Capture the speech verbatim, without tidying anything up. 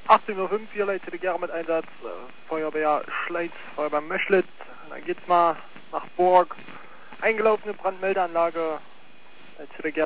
achtzehn Uhr fünf, hier Leute Gerre mit Einsatz, äh, Feuerwehr Schleiz, Feuerwehr Möschlitz. Dann geht's mal nach Burg. Eingelaufene Brandmeldeanlage, Leute